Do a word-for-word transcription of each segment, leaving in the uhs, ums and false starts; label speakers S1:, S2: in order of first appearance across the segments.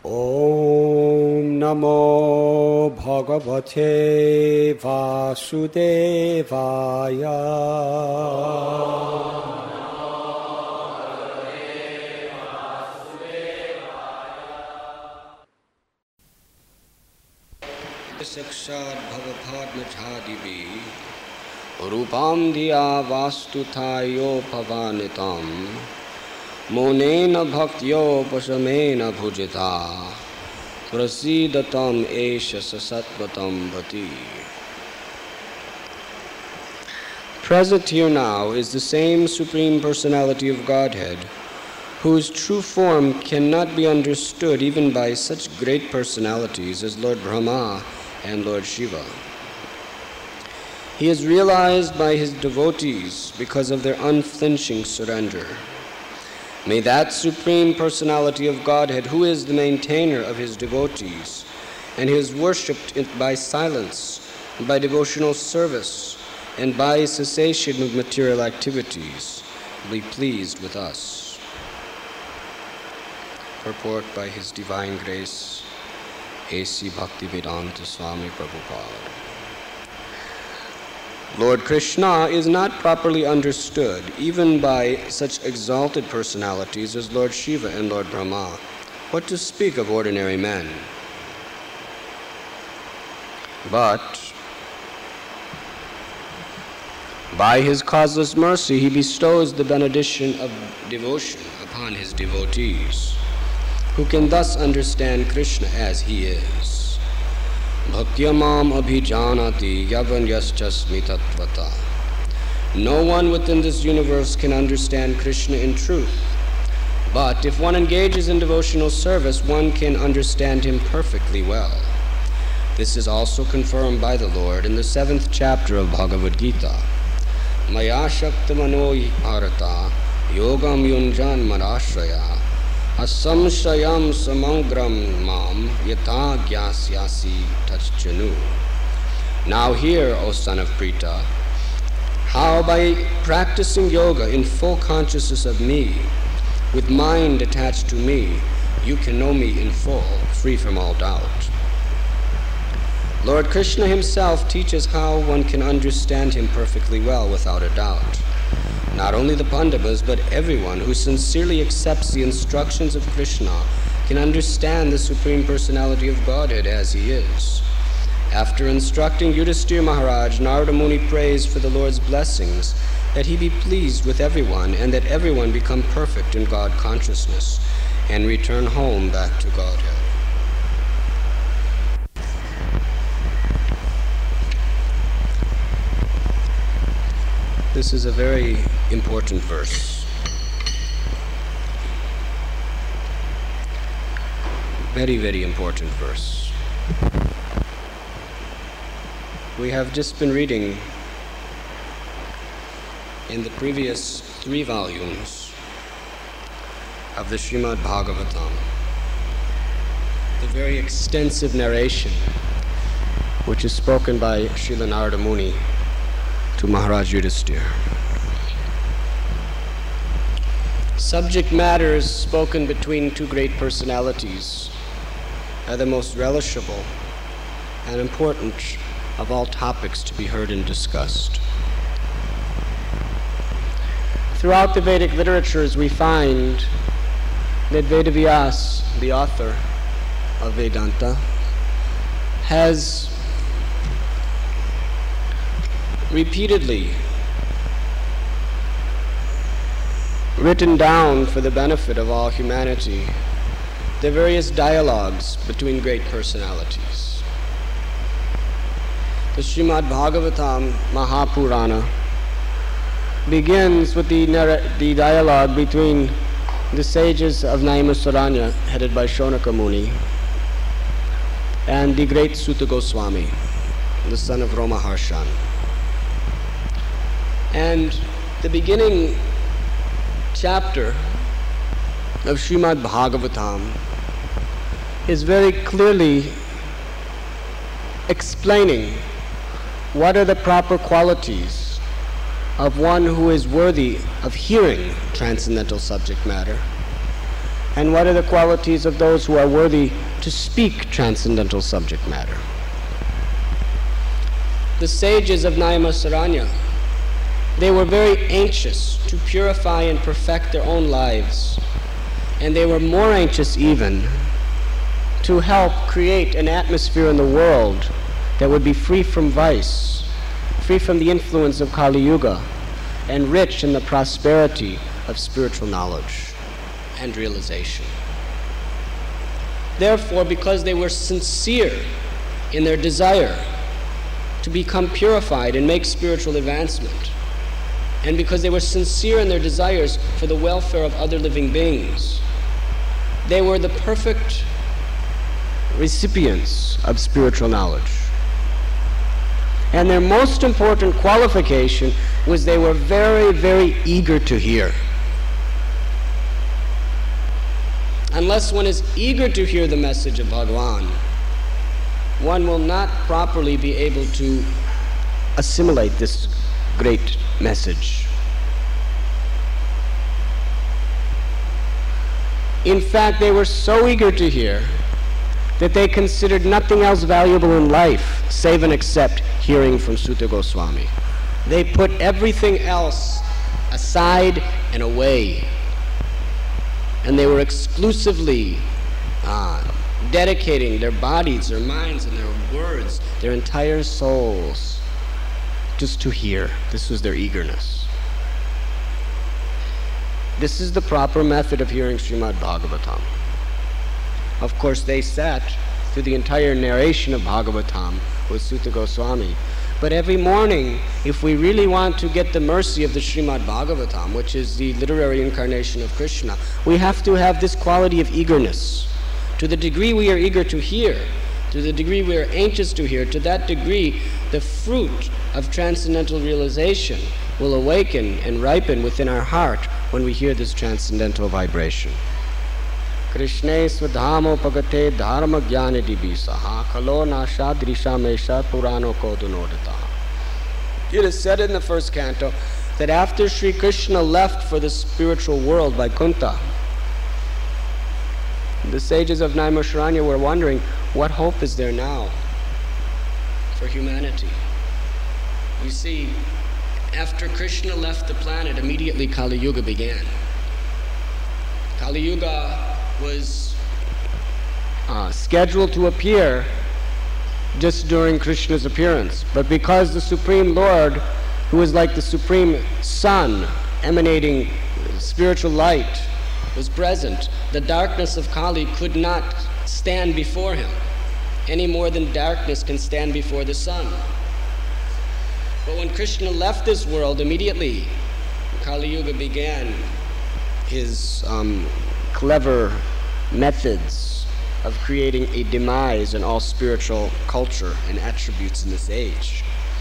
S1: Om Namo Bhagavate Vasudevaya. Sakshat Bhavapadmachadivi Rupam Diya Vastuthayo Pavanitam Monena Bhaktyo Pasamena Bhujita Prasidatam Esha Sasatvatam Bhati. Present here now is the same Supreme Personality of Godhead, whose true form cannot be understood even by such great personalities as Lord Brahma and Lord Shiva. He is realized by his devotees because of their unflinching surrender. May that Supreme Personality of Godhead, who is the maintainer of his devotees, and who is worshipped by silence, by devotional service, and by cessation of material activities, be pleased with us. Purport by His Divine Grace, A C Bhaktivedanta Swami Prabhupada. Lord Krishna is not properly understood even by such exalted personalities as Lord Shiva and Lord Brahma. What to speak of ordinary men? But by his causeless mercy, he bestows the benediction of devotion upon his devotees, who can thus understand Krishna as he is. Bhakyamam abhijanati yavanyaschasmi tattvata. No one within this universe can understand Krishna in truth. But if one engages in devotional service, one can understand him perfectly well. This is also confirmed by the Lord in the seventh chapter of Bhagavad Gita. Maya shaktamano bharata yogam yunjan marashraya asamshayam samangram mam yatha gyasyasi tachchanu. Now hear, O son of Prita, how by practicing yoga in full consciousness of me, with mind attached to me, you can know me in full, free from all doubt. Lord Krishna himself teaches how one can understand him perfectly well without a doubt. Not only the Pandavas, but everyone who sincerely accepts the instructions of Krishna can understand the Supreme Personality of Godhead as he is. After instructing Yudhisthira Maharaj, Narada Muni prays for the Lord's blessings, that he be pleased with everyone and that everyone become perfect in God consciousness and return home back to Godhead. This is a very important verse. Very, very important verse. We have just been reading in the previous three volumes of the Srimad Bhagavatam the very extensive narration which is spoken by Srila Narada Muni to Maharaj Yudhisthira. Subject matters spoken between two great personalities are the most relishable and important of all topics to be heard and discussed. Throughout the Vedic literatures we find that Vedavyas, the author of Vedanta, has repeatedly written down for the benefit of all humanity the various dialogues between great personalities. The Srimad Bhagavatam Mahapurana begins with the, the dialogue between the sages of Naimisaranya, headed by Shonaka Muni, and the great Sutta Goswami, the son of Romaharshan. And the beginning chapter of Srimad Bhagavatam is very clearly explaining what are the proper qualities of one who is worthy of hearing transcendental subject matter, And what are the qualities of those who are worthy to speak transcendental subject matter? The sages of Nyamasaranya, they were very anxious to purify and perfect their own lives. And they were more anxious even to help create an atmosphere in the world that would be free from vice, free from the influence of Kali Yuga, and rich in the prosperity of spiritual knowledge and realization. Therefore, because they were sincere in their desire to become purified and make spiritual advancement, and because they were sincere in their desires for the welfare of other living beings, they were the perfect recipients of spiritual knowledge. And their most important qualification was they were very, very eager to hear. Unless one is eager to hear the message of Bhagavan, one will not properly be able to assimilate this great message. In fact, they were so eager to hear that they considered nothing else valuable in life save and except hearing from Suta Goswami. They put everything else aside and away, and they were exclusively uh, dedicating their bodies, their minds, and their words, their entire souls, just to hear. This was their eagerness. This is the proper method of hearing Srimad Bhagavatam. Of course, they sat through the entire narration of Bhagavatam with Suta Goswami. But every morning, if we really want to get the mercy of the Srimad Bhagavatam, which is the literary incarnation of Krishna, we have to have this quality of eagerness. To the degree we are eager to hear, to the degree we are anxious to hear, to that degree the fruit of transcendental realization will awaken and ripen within our heart when we hear this transcendental vibration. Krishne swadhamo pagate dharma jnane dibisaha khalo nasha drisha mesha purano kodunodataha. It is said in the first canto that after Sri Krishna left for the spiritual world, Vaikuntha, the sages of Naimisharanya were wondering, what hope is there now for humanity? You see, after Krishna left the planet, immediately Kali Yuga began. Kali Yuga was uh, scheduled to appear just during Krishna's appearance. But because the Supreme Lord, who is like the Supreme Sun, emanating spiritual light, was present, the darkness of Kali could not stand before him, any more than darkness can stand before the sun. But when Krishna left this world, immediately Kali Yuga began his um, clever methods of creating a demise in all spiritual culture and attributes in this age.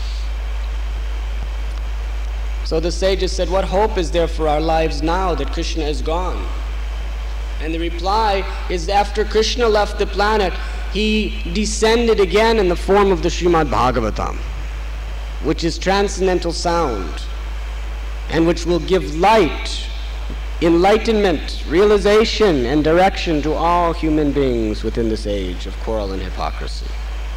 S1: So the sages said, what hope is there for our lives now that Krishna is gone? And the reply is, after Krishna left the planet, he descended again in the form of the Srimad Bhagavatam, which is transcendental sound, and which will give light, enlightenment, realization, and direction to all human beings within this age of quarrel and hypocrisy.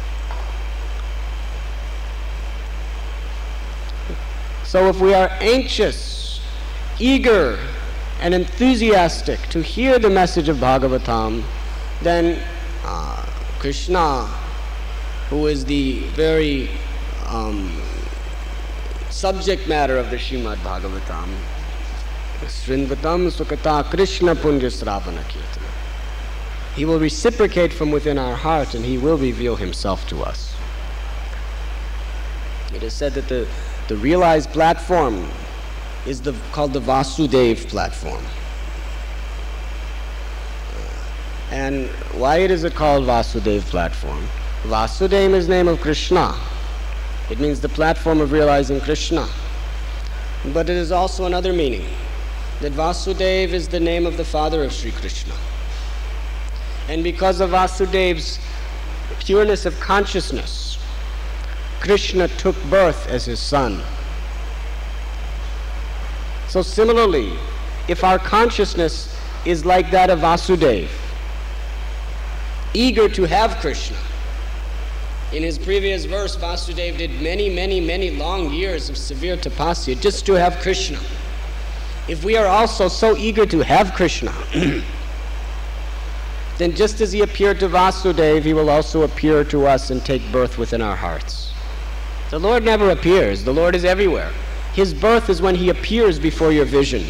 S1: So if we are anxious, eager, and enthusiastic to hear the message of Bhagavatam, then uh, Krishna, who is the very um, subject matter of the Srimad Bhagavatam, Srinvatam Sukata Krishna Punja Sravana Kirtana, he will reciprocate from within our heart and he will reveal himself to us. It is said that the, the realized platform is the, called the Vasudeva platform. And why is it called Vasudeva platform? Vasudeva is the name of Krishna. It means the platform of realizing Krishna. But it is also another meaning, that Vasudeva is the name of the father of Sri Krishna. And because of Vasudeva's pureness of consciousness, Krishna took birth as his son. So similarly, if our consciousness is like that of Vasudeva, eager to have Krishna. In his previous verse, Vasudeva did many, many, many long years of severe tapasya just to have Krishna. If we are also so eager to have Krishna, then just as he appeared to Vasudeva, he will also appear to us and take birth within our hearts. The Lord never appears. The Lord is everywhere. His birth is when he appears before your vision.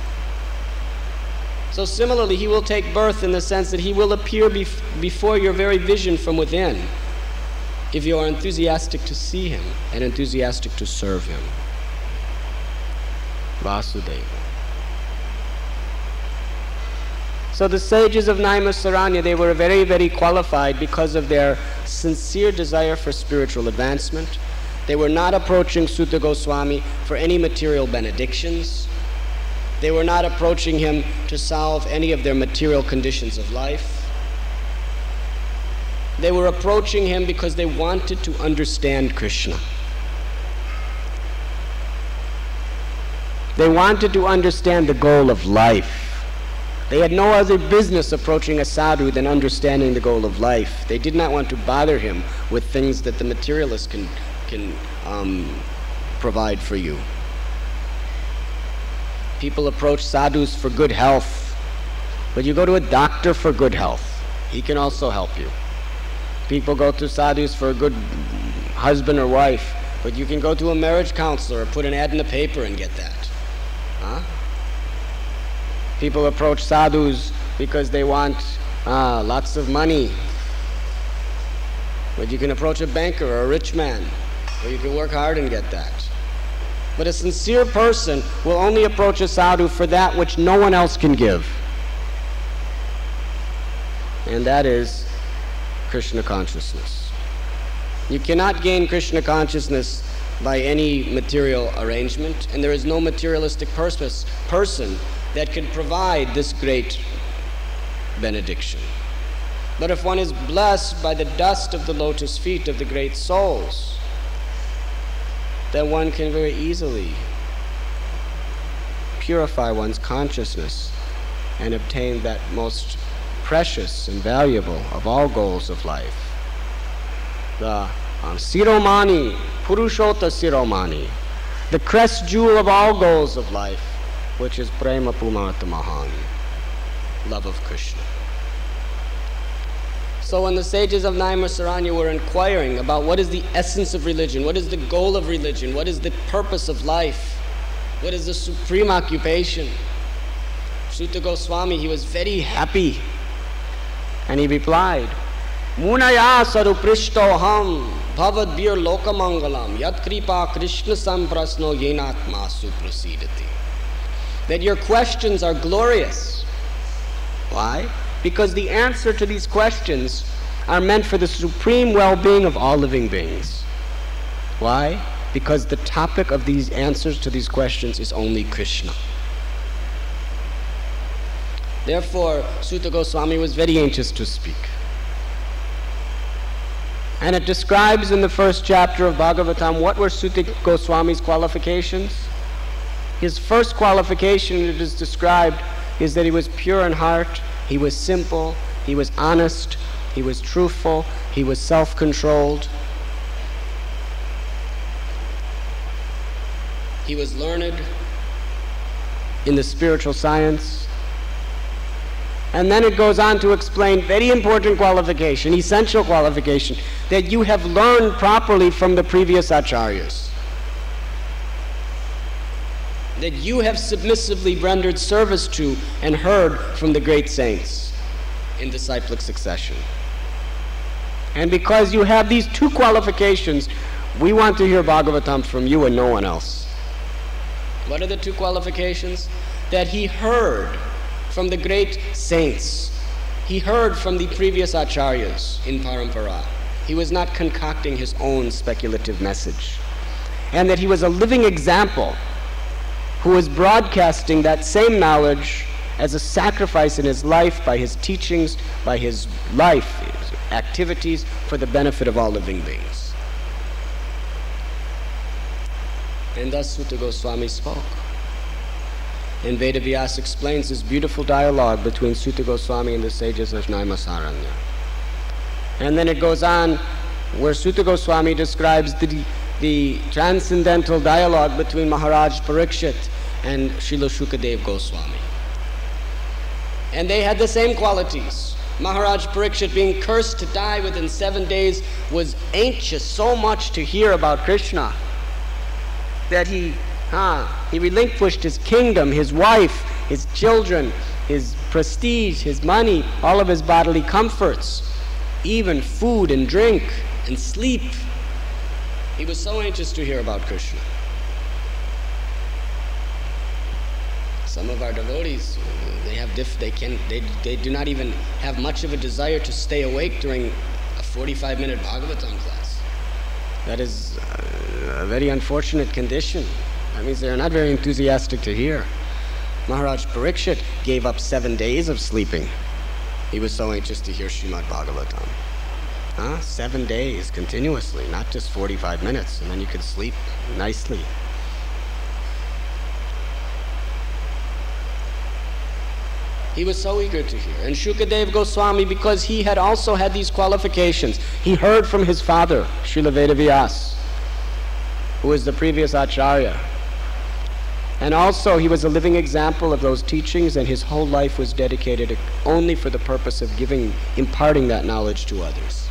S1: So similarly, he will take birth in the sense that he will appear bef- before your very vision from within, if you are enthusiastic to see him and enthusiastic to serve him. Vasudeva. So the sages of Naimisaranya, they were very, very qualified because of their sincere desire for spiritual advancement. They were not approaching Suta Goswami for any material benedictions. They were not approaching him to solve any of their material conditions of life. They were approaching him because they wanted to understand Krishna. They wanted to understand the goal of life. They had no other business approaching a sadhu than understanding the goal of life. They did not want to bother him with things that the materialist can, can um, provide for you. People approach sadhus for good health, but you go to a doctor for good health. He can also help you. People go to sadhus for a good husband or wife, but you can go to a marriage counselor or put an ad in the paper and get that. Huh? People approach sadhus because they want uh, lots of money. But you can approach a banker or a rich man, or you can work hard and get that. But a sincere person will only approach a sadhu for that which no one else can give. And that is Krishna consciousness. You cannot gain Krishna consciousness by any material arrangement, and there is no materialistic purpose, person that can provide this great benediction. But if one is blessed by the dust of the lotus feet of the great souls, then one can very easily purify one's consciousness and obtain that most precious and valuable of all goals of life, the um, Siromani, Purushota Siromani, the crest jewel of all goals of life, which is Prema Pumartamahan, love of Krishna. So when the sages of Naimisaranya were inquiring about what is the essence of religion, what is the goal of religion, what is the purpose of life, what is the supreme occupation, Suta Goswami, he was very happy. And he replied, Munaya saruprishto ham bhavad bir lokamangalam yat kripa Krishna samprasno yenatma suprasidati. That your questions are glorious. Why? Because the answer to these questions are meant for the supreme well-being of all living beings. Why? Because the topic of these answers to these questions is only Krishna. Therefore, Suta Goswami was very anxious to speak. And it describes in the first chapter of Bhagavatam what were Suta Goswami's qualifications. His first qualification, it is described, is that he was pure in heart, he was simple, he was honest, he was truthful, he was self-controlled. He was learned in the spiritual science. And then it goes on to explain very important qualification, essential qualification, that you have learned properly from the previous acharyas. That you have submissively rendered service to and heard from the great saints in disciplic succession. And because you have these two qualifications, we want to hear Bhagavatam from you and no one else. What are the two qualifications? That he heard from the great saints. He heard from the previous acharyas in Parampara. He was not concocting his own speculative message. And that he was a living example who was broadcasting that same knowledge as a sacrifice in his life, by his teachings, by his life, his activities, for the benefit of all living beings. And thus Suta Goswami spoke. And Vedavyas explains this beautiful dialogue between Suta Goswami and the sages of Naimasaranya. And then it goes on where Suta Goswami describes the, the transcendental dialogue between Maharaj Parikshit and Srila Shukadev Goswami. And they had the same qualities. Maharaj Parikshit, being cursed to die within seven days, was anxious so much to hear about Krishna that he Huh. He relinquished his kingdom, his wife, his children, his prestige, his money, all of his bodily comforts, even food and drink and sleep. He was so anxious to hear about Krishna. Some of our devotees, they have diff, they can, they, they do not even have much of a desire to stay awake during a forty-five minute Bhagavatam class. That is a very unfortunate condition. That means they're not very enthusiastic to hear. Maharaj Parikshit gave up seven days of sleeping. He was so anxious to hear Srimad Bhagavatam. Huh? Seven days continuously, not just forty-five minutes, and then you could sleep nicely. He was so eager to hear. And Shukadev Goswami, because he had also had these qualifications, he heard from his father, Srila Vedavyas, who was the previous Acharya. And also he was a living example of those teachings, and his whole life was dedicated only for the purpose of giving, imparting that knowledge to others.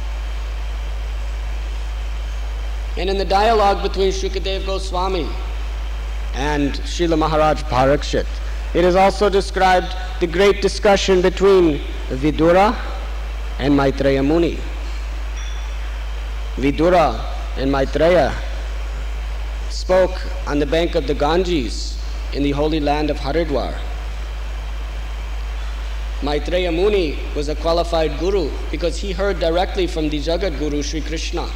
S1: And in the dialogue between Shukadev Goswami and Srila Maharaj Parikshit, it is also described the great discussion between Vidura and Maitreya Muni. Vidura and Maitreya spoke on the bank of the Ganges in the holy land of Haridwar. Maitreya Muni was a qualified guru because he heard directly from the Jagat Guru Sri Krishna.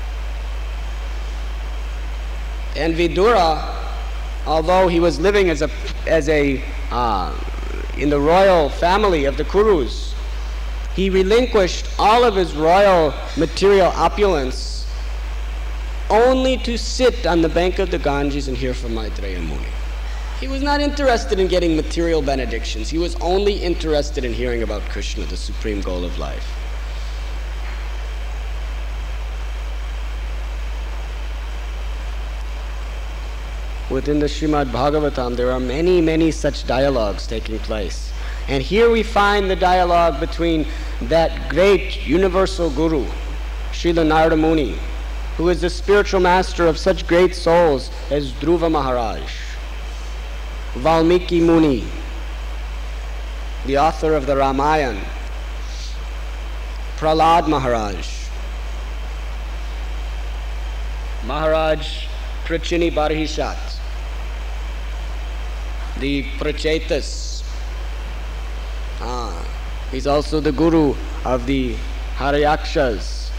S1: And Vidura, although he was living as a, as a uh, in the royal family of the Kurus, he relinquished all of his royal material opulence only to sit on the bank of the Ganges and hear from Maitreya Muni. He was not interested in getting material benedictions. He was only interested in hearing about Krishna, the supreme goal of life. Within the Srimad Bhagavatam, there are many, many such dialogues taking place. And here we find the dialogue between that great universal guru, Srila Narada Muni, who is the spiritual master of such great souls as Dhruva Maharaj, Valmiki Muni, the author of the Ramayana, Prahlad Maharaj, Maharaj Prachini Barhishat, the Prachetas. Ah, he's also the guru of the Haryakshas.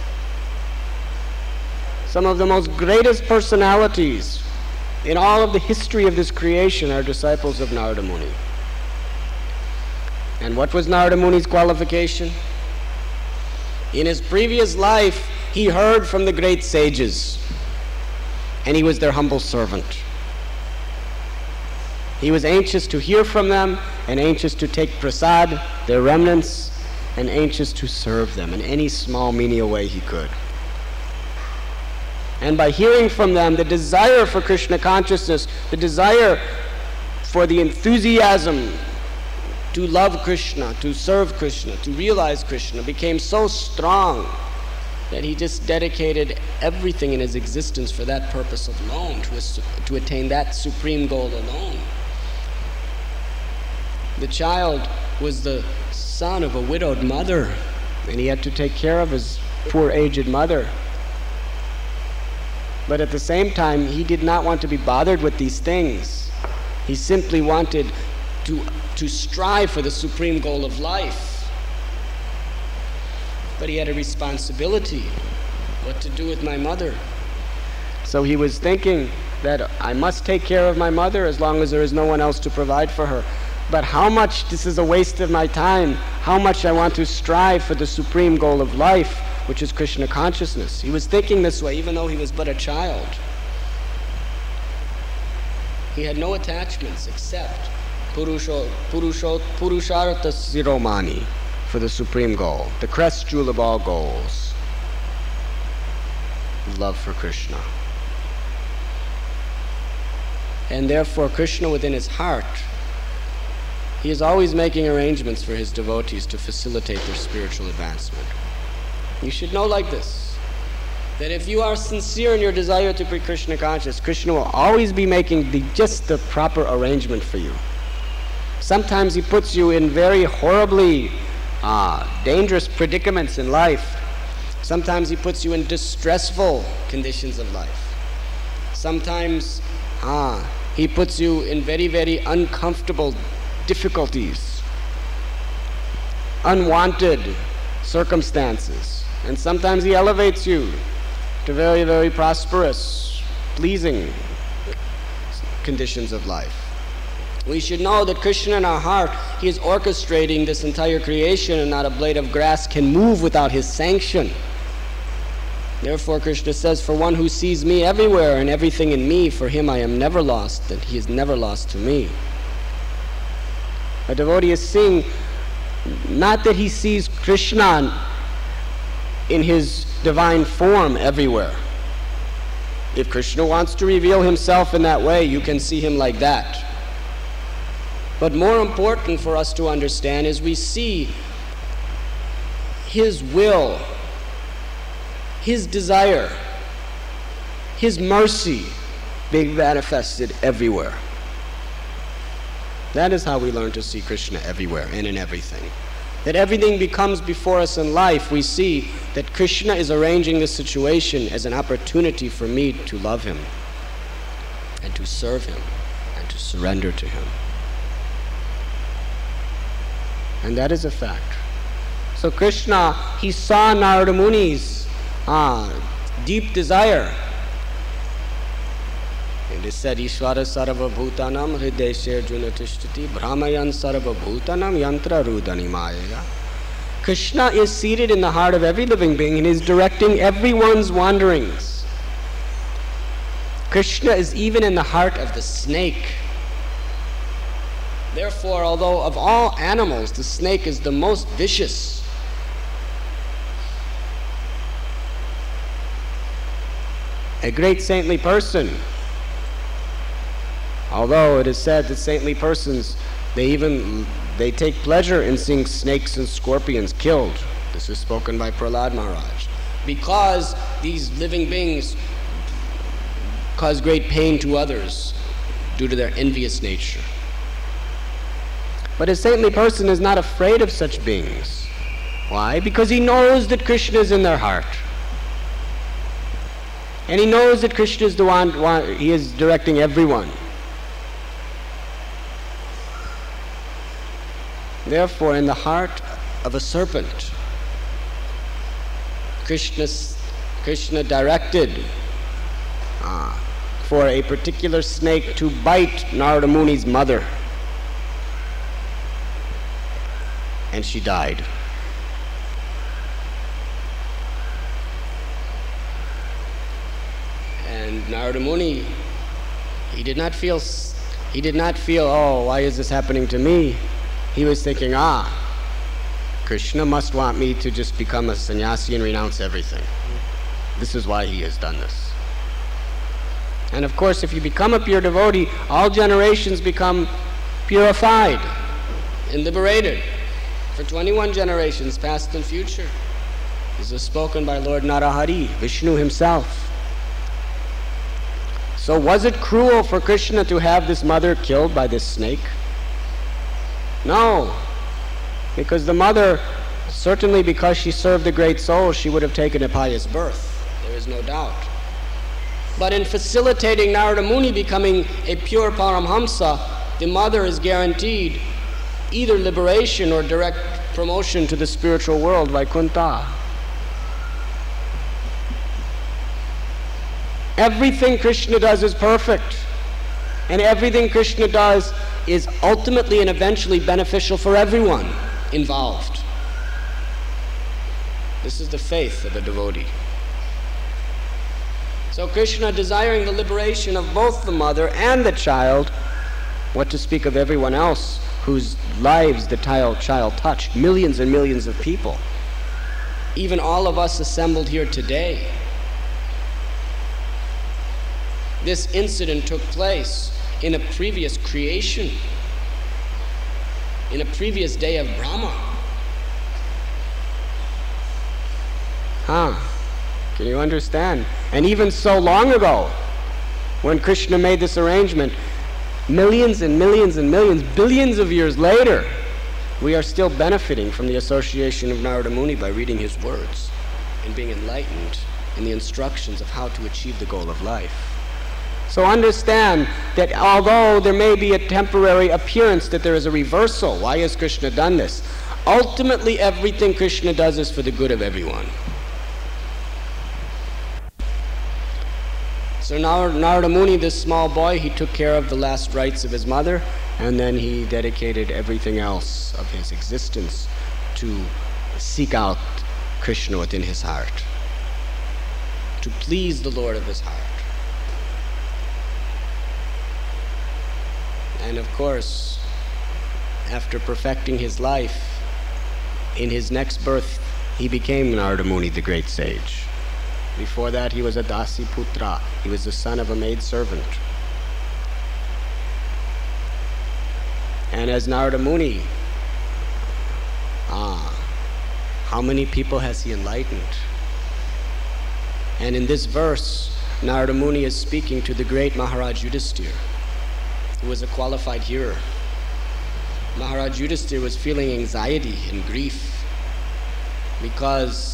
S1: Some of the most greatest personalities in all of the history of this creation are disciples of Narada Muni. And what was Narada Muni's qualification? In his previous life, he heard from the great sages, and he was their humble servant. He was anxious to hear from them, and anxious to take prasad, their remnants, and anxious to serve them in any small, menial way he could. And by hearing from them, the desire for Krishna consciousness, the desire for the enthusiasm to love Krishna, to serve Krishna, to realize Krishna became so strong that he just dedicated everything in his existence for that purpose alone, to, to attain that supreme goal alone. The child was the son of a widowed mother, and he had to take care of his poor aged mother. But at the same time, he did not want to be bothered with these things. He simply wanted to, to strive for the supreme goal of life. But he had a responsibility, what to do with my mother. So he was thinking that I must take care of my mother as long as there is no one else to provide for her. But how much this is a waste of my time, how much I want to strive for the supreme goal of life, which is Krishna consciousness. He was thinking this way even though he was but a child. He had no attachments except Purusho, Purusho, Purushartha Siromani, for the supreme goal, the crest jewel of all goals, love for Krishna. And therefore Krishna within his heart, he is always making arrangements for his devotees to facilitate their spiritual advancement. You should know like this, that if you are sincere in your desire to be Krishna conscious, Krishna will always be making the, just the proper arrangement for you. Sometimes he puts you in very horribly uh, dangerous predicaments in life. Sometimes he puts you in distressful conditions of life. Sometimes ah, he puts you in very, very uncomfortable difficulties, unwanted circumstances. And sometimes he elevates you to very, very prosperous, pleasing conditions of life. We should know that Krishna in our heart, he is orchestrating this entire creation, and not a blade of grass can move without his sanction. Therefore Krishna says, for one who sees me everywhere and everything in me, for him I am never lost, that he is never lost to me. A devotee is seeing, not that he sees Krishna in his divine form everywhere. If Krishna wants to reveal himself in that way, you can see him like that. But more important for us to understand is we see his will, his desire, his mercy being manifested everywhere. That is how we learn to see Krishna everywhere and in everything. That everything becomes before us in life, we see that Krishna is arranging the situation as an opportunity for me to love him and to serve him and to surrender to him. And that is a fact. So Krishna, he saw Narada Muni's ah, deep desire. And it said, Ishvara sarva bhutanam hrideshe arjuna tishtati brahmayan sarva bhutanam yantra rudani maya. Krishna is seated in the heart of every living being and is directing everyone's wanderings. Krishna is even in the heart of the snake. Therefore, although of all animals, the snake is the most vicious, a great saintly person, although it is said that saintly persons, they even, they take pleasure in seeing snakes and scorpions killed. This is spoken by Prahlad Maharaj. Because these living beings cause great pain to others due to their envious nature. But a saintly person is not afraid of such beings. Why? Because he knows that Krishna is in their heart. And he knows that Krishna is the one, one he is directing everyone. Therefore, in the heart of a serpent, Krishna, Krishna directed ah, for a particular snake to bite Narada Muni's mother. And she died. And Narada Muni, he did not feel, he did not feel, oh, why is this happening to me? He was thinking, ah, Krishna must want me to just become a sannyasi and renounce everything. This is why he has done this. And of course, if you become a pure devotee, all generations become purified and liberated. For twenty-one generations, past and future. This is spoken by Lord Narahari, Vishnu himself. So was it cruel for Krishna to have this mother killed by this snake? No. Because the mother, certainly because she served the great soul, she would have taken a pious birth. There is no doubt. But in facilitating Narada Muni becoming a pure Paramhamsa, the mother is guaranteed either liberation or direct promotion to the spiritual world, Vaikuntha. Everything Krishna does is perfect, and everything Krishna does is ultimately and eventually beneficial for everyone involved. This is the faith of a devotee. So Krishna, desiring the liberation of both the mother and the child, What to speak of everyone else whose lives the child touched, millions and millions of people. Even all of us assembled here today. This incident took place in a previous creation, in a previous day of Brahma. Huh? Can you understand? And even so long ago, when Krishna made this arrangement, millions and millions and millions, billions of years later, we are still benefiting from the association of Narada Muni by reading his words and being enlightened in the instructions of how to achieve the goal of life. So understand that although there may be a temporary appearance that there is a reversal, why has Krishna done this? Ultimately, everything Krishna does is for the good of everyone. So now Narada Muni, this small boy, he took care of the last rites of his mother, and then he dedicated everything else of his existence to seek out Krishna within his heart, to please the Lord of his heart. And of course, after perfecting his life, in his next birth, he became Narada Muni, the great sage. Before that, he was a Dasi Putra. He was the son of a maidservant. And as Narada Muni, ah, how many people has he enlightened? And in this verse, Narada Muni is speaking to the great Maharaj Yudhisthira, who was a qualified hearer. Maharaj Yudhisthira was feeling anxiety and grief because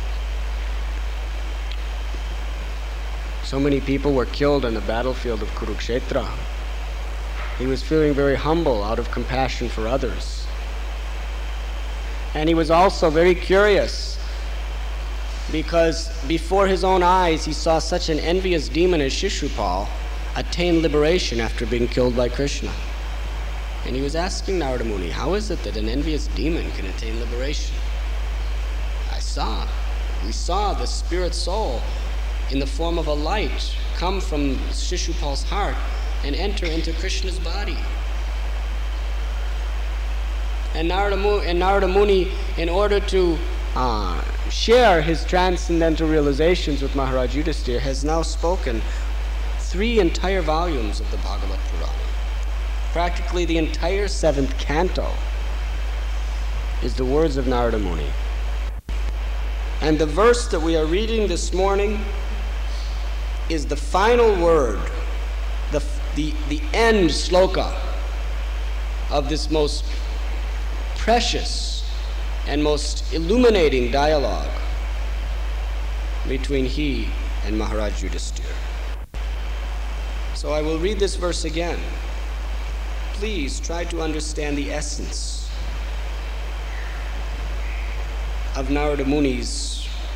S1: so many people were killed on the battlefield of Kurukshetra. He was feeling very humble out of compassion for others. And he was also very curious because before his own eyes he saw such an envious demon as Shishupal attain liberation after being killed by Krishna. And he was asking Narada Muni, how is it that an envious demon can attain liberation? I saw, we saw the spirit soul in the form of a light come from Shishupal's heart and enter into Krishna's body. And Narada Muni, and Narada Muni in order to uh, share his transcendental realizations with Maharaj Yudhisthira, has now spoken three entire volumes of the Bhagavad Purana. Practically the entire seventh canto is the words of Narada Muni. And the verse that we are reading this morning is the final word, the, the, the end sloka of this most precious and most illuminating dialogue between he and Maharaj Yudhisthira. So I will read this verse again. Please try to understand the essence of Narada Muni's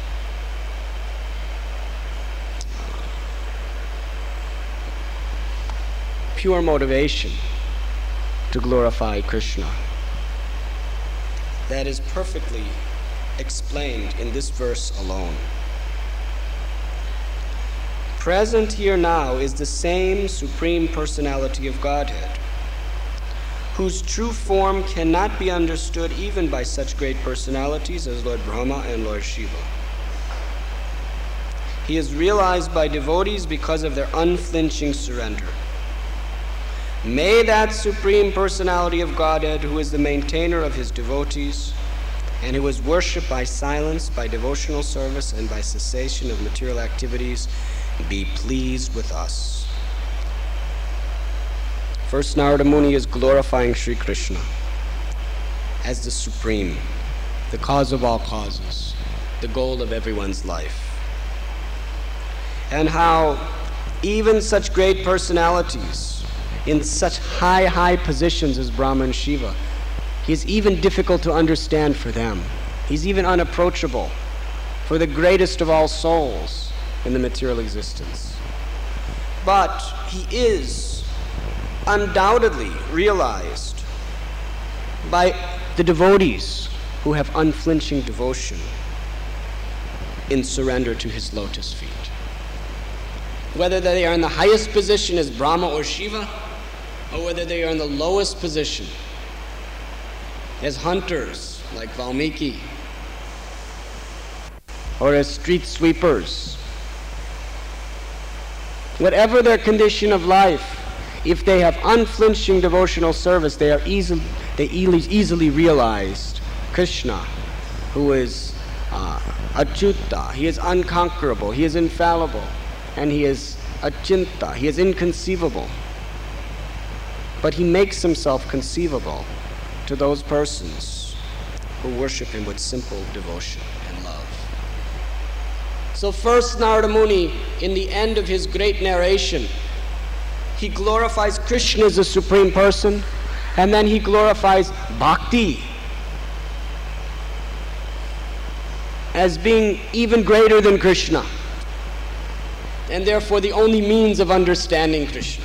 S1: pure motivation to glorify Krishna. That is perfectly explained in this verse alone. Present here now is the same Supreme Personality of Godhead, whose true form cannot be understood even by such great personalities as Lord Brahma and Lord Shiva. He is realized by devotees because of their unflinching surrender. May that Supreme Personality of Godhead, who is the maintainer of his devotees, and who is worshipped by silence, by devotional service, and by cessation of material activities, be pleased with us. First, Narada Muni is glorifying Sri Krishna as the Supreme, the cause of all causes, the goal of everyone's life. And how even such great personalities in such high, high positions as Brahma and Shiva, he's even difficult to understand for them. He's even unapproachable for the greatest of all souls in the material existence. But he is undoubtedly realized by the devotees who have unflinching devotion in surrender to his lotus feet. Whether they are in the highest position as Brahma or Shiva, or whether they are in the lowest position, as hunters like Valmiki, or as street sweepers. Whatever their condition of life, if they have unflinching devotional service, they are easily, they easily, easily realized Krishna, who is uh, Achyuta. He is unconquerable, he is infallible, and he is Achinta, he is inconceivable. But he makes himself conceivable to those persons who worship him with simple devotion and love. So first, Narada Muni, in the end of his great narration, he glorifies Krishna as the Supreme Person, and then he glorifies Bhakti as being even greater than Krishna, and therefore the only means of understanding Krishna.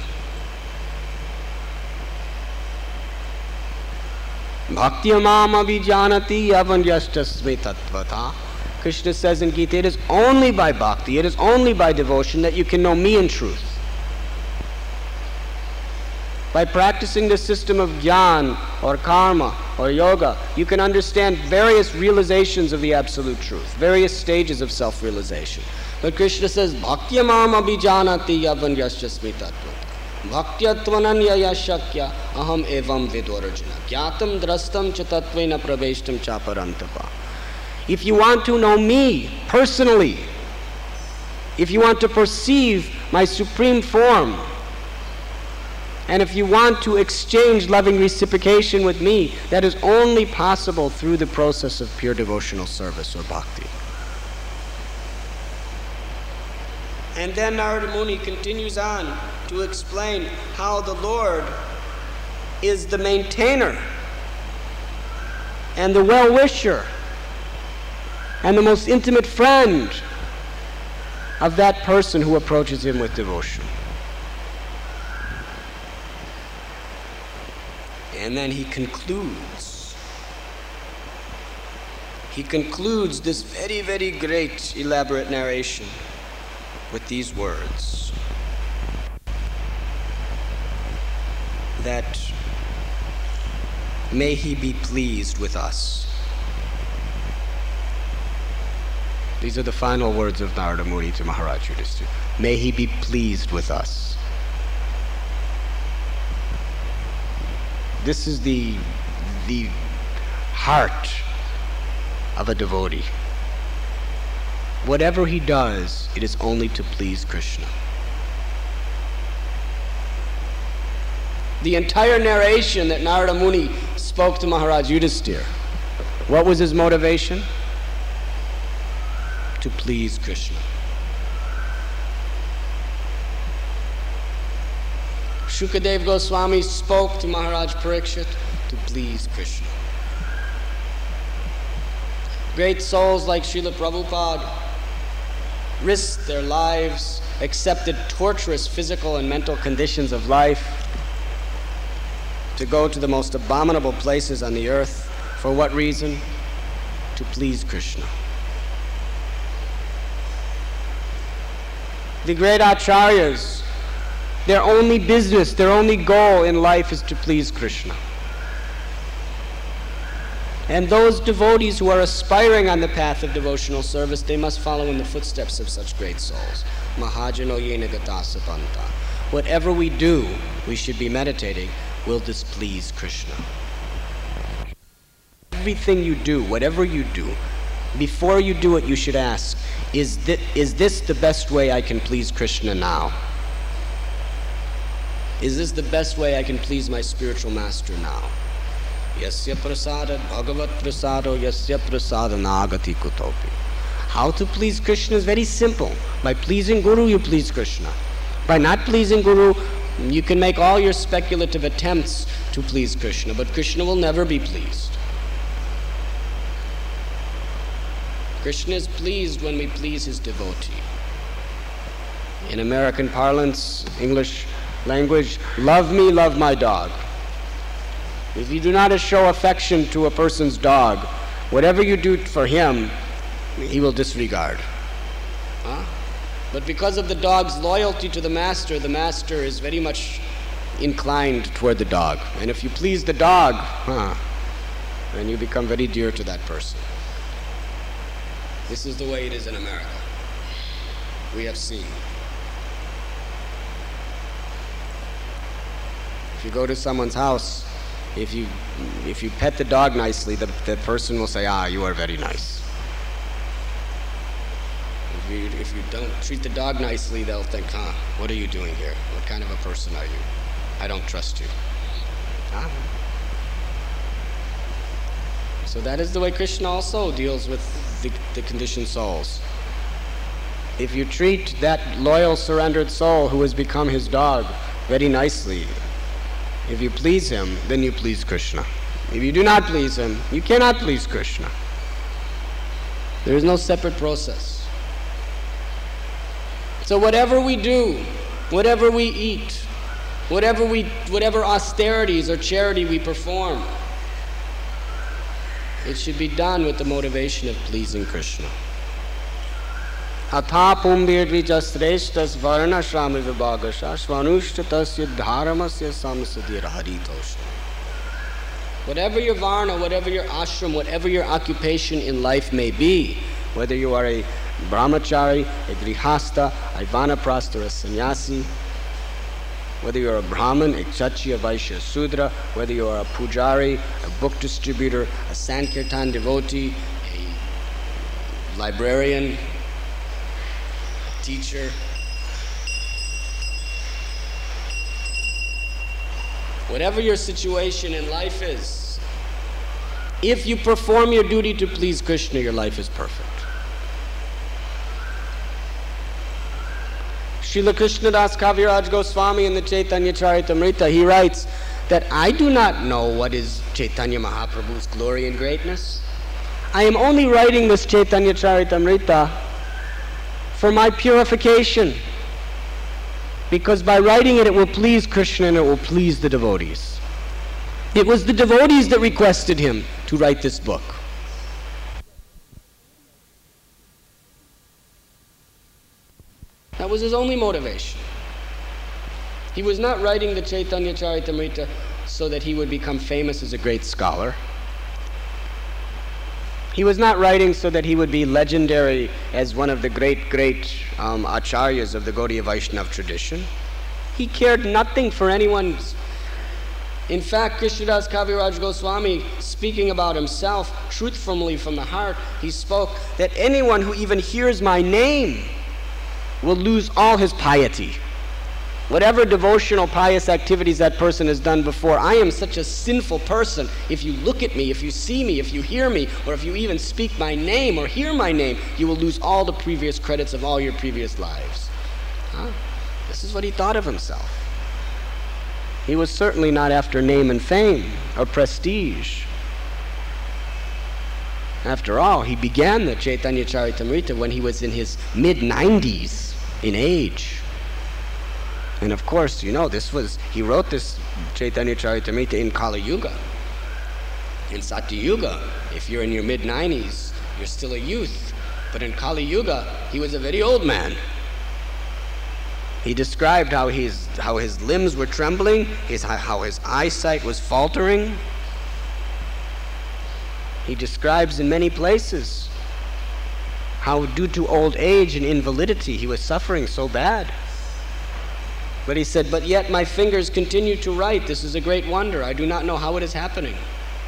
S1: Bhakti mam abhijanati avanyashtasve tattvata. Krishna says in Gita, it is only by bhakti, it is only by devotion that you can know me in truth. By practicing the system of jnana or karma or yoga, you can understand various realizations of the absolute truth, various stages of self-realization. But Krishna says, Bhakti mam abhijanati avanyashtasve tattvata. Bhaktyattvananyaya shakya aham evam vidorajana. Gyatam drastam cha tattvena praveshtam cha parantapa. If you want to know me personally, if you want to perceive my supreme form, and if you want to exchange loving reciprocation with me, that is only possible through the process of pure devotional service or bhakti. And then Narada Muni continues on to explain how the Lord is the maintainer and the well-wisher and the most intimate friend of that person who approaches him with devotion. And then he concludes. He concludes this very, very great, elaborate narration with these words, that may he be pleased with us. These are the final words of Narada Muni to Maharaj Yudhishthira. May he be pleased with us. This is the, the heart of a devotee. Whatever he does, it is only to please Krishna. The entire narration that Narada Muni spoke to Maharaj Yudhishthira, what was his motivation? To please Krishna. Shukadev Goswami spoke to Maharaj Parikshit to please Krishna. Great souls like Srila Prabhupada risked their lives, accepted torturous physical and mental conditions of life to go to the most abominable places on the earth. For what reason? To please Krishna. The great acharyas, their only business, their only goal in life is to please Krishna. And those devotees who are aspiring on the path of devotional service, they must follow in the footsteps of such great souls. Mahajano yena gatasa panta. Whatever we do, we should be meditating, will displease Krishna. Everything you do, whatever you do, before you do it, you should ask, is this, is this the best way I can please Krishna now? Is this the best way I can please my spiritual master now? Yasya prasada bhagavat prasado yasya prasada nagati kutopi. How to please Krishna is very simple. By pleasing Guru, you please Krishna. By not pleasing Guru, you can make all your speculative attempts to please Krishna, but Krishna will never be pleased. Krishna is pleased when we please his devotee. In American parlance, English language, love me, love my dog. If you do not show affection to a person's dog, whatever you do for him, he will disregard. Huh? But because of the dog's loyalty to the master, the master is very much inclined toward the dog. And if you please the dog, huh, then you become very dear to that person. This is the way it is in America. We have seen. If you go to someone's house, if you if you pet the dog nicely, the, the person will say, ah, you are very nice. If you, if you don't treat the dog nicely, they'll think, huh, what are you doing here? What kind of a person are you? I don't trust you. Huh? So that is the way Krishna also deals with the, the conditioned souls. If you treat that loyal, surrendered soul who has become his dog very nicely, if you please him, then you please Krishna. If you do not please him, you cannot please Krishna. There is no separate process. So whatever we do, whatever we eat, whatever we, whatever austerities or charity we perform, it should be done with the motivation of pleasing Krishna. Atha pumbir vijasreshtas varna shrami vibhagasha svanushtatasya dharmasya samsadir haritosha. Whatever your varna, whatever your ashram, whatever your occupation in life may be, whether you are a brahmachari, a grihasta, a vanaprastha, or a sannyasi, whether you're a Brahmin, a Kshatriya, Vaishya, Sudra, whether you are a pujari, a book distributor, a Sankirtan devotee, a librarian, teacher, whatever your situation in life is, if you perform your duty to please Krishna, your life is perfect. Srila Krishnadas Kaviraj Goswami in the Chaitanya Charitamrita, he writes that I do not know what is Chaitanya Mahaprabhu's glory and greatness. I am only writing this Chaitanya Charitamrita for my purification, because by writing it, it will please Krishna and it will please the devotees. It was the devotees that requested him to write this book. That was his only motivation. He was not writing the Chaitanya Charitamrita so that he would become famous as a great scholar. He was not writing so that he would be legendary as one of the great, great um, acharyas of the Gaudiya Vaishnava tradition. He cared nothing for anyone's. In fact, Krishnadas Kaviraj Goswami, speaking about himself truthfully from the heart, he spoke that anyone who even hears my name will lose all his piety. Whatever devotional, pious activities that person has done before, I am such a sinful person. If you look at me, if you see me, if you hear me, or if you even speak my name or hear my name, you will lose all the previous credits of all your previous lives. Huh? This is what he thought of himself. He was certainly not after name and fame or prestige. After all, he began the Chaitanya Charitamrita when he was in his mid nineties in age. And of course, you know, this was, he wrote this Chaitanya Charitamrita in Kali Yuga. In Satya Yuga, if you're in your mid nineties, you're still a youth. But in Kali Yuga, he was a very old man. He described how his, how his limbs were trembling, his, how his eyesight was faltering. He describes in many places how due to old age and invalidity he was suffering so bad. But he said, but yet my fingers continue to write. This is a great wonder. I do not know how it is happening.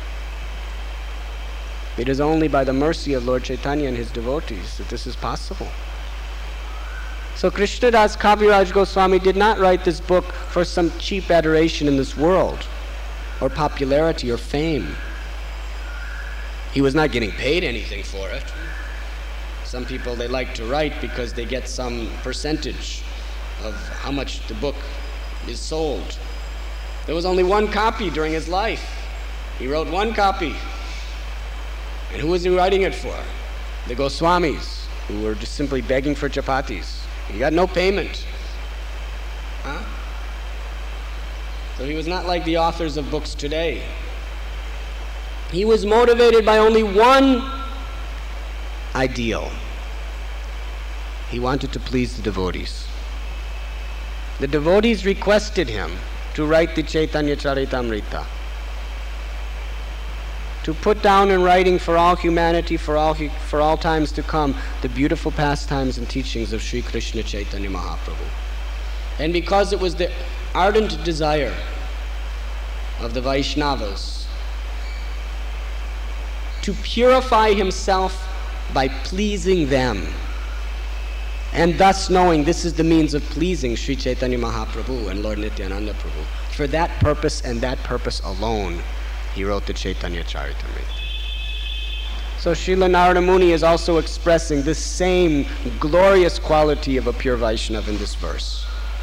S1: It is only by the mercy of Lord Chaitanya and his devotees that this is possible. So Krishnadas Kaviraj Goswami did not write this book for some cheap adoration in this world, or popularity or fame. He was not getting paid anything for it. Some people, they like to write because they get some percentage of how much the book is sold. There was only one copy during his life. He wrote one copy. And who was he writing it for? The Goswamis, who were just simply begging for chapatis. He got no payment. Huh? So he was not like the authors of books today. He was motivated by only one ideal. He wanted to please the devotees. The devotees requested him to write the Chaitanya Charitamrita, to put down in writing for all humanity, for all, for all times to come, the beautiful pastimes and teachings of Sri Krishna Chaitanya Mahaprabhu. And because it was the ardent desire of the Vaishnavas to purify himself by pleasing them, and thus knowing this is the means of pleasing Sri Chaitanya Mahaprabhu and Lord Nityananda Prabhu, for that purpose and that purpose alone, he wrote the Chaitanya Charitamrita. So Srila Narada Muni is also expressing this same glorious quality of a pure Vaishnava in this verse.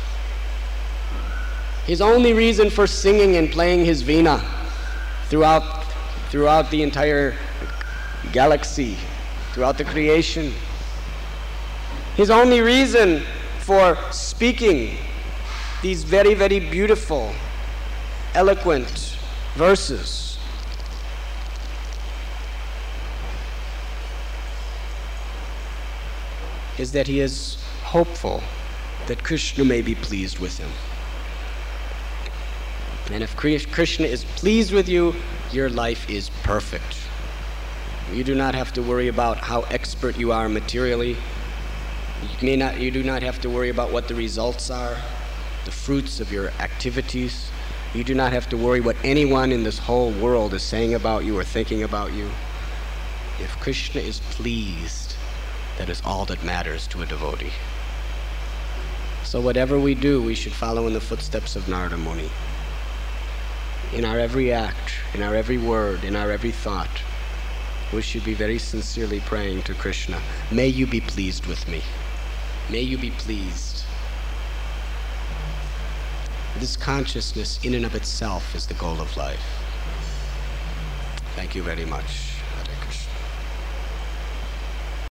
S1: His only reason for singing and playing his veena throughout, throughout the entire galaxy, throughout the creation, his only reason for speaking these very, very beautiful, eloquent verses is that he is hopeful that Krishna may be pleased with him. And if Krishna is pleased with you, your life is perfect. You do not have to worry about how expert you are materially. You may not, you do not have to worry about what the results are, the fruits of your activities. You do not have to worry what anyone in this whole world is saying about you or thinking about you. If Krishna is pleased, that is all that matters to a devotee. So whatever we do, we should follow in the footsteps of Narada Muni. In our every act, in our every word, in our every thought, we should be very sincerely praying to Krishna, may you be pleased with me. May you be pleased. This consciousness in and of itself is the goal of life. Thank you very much.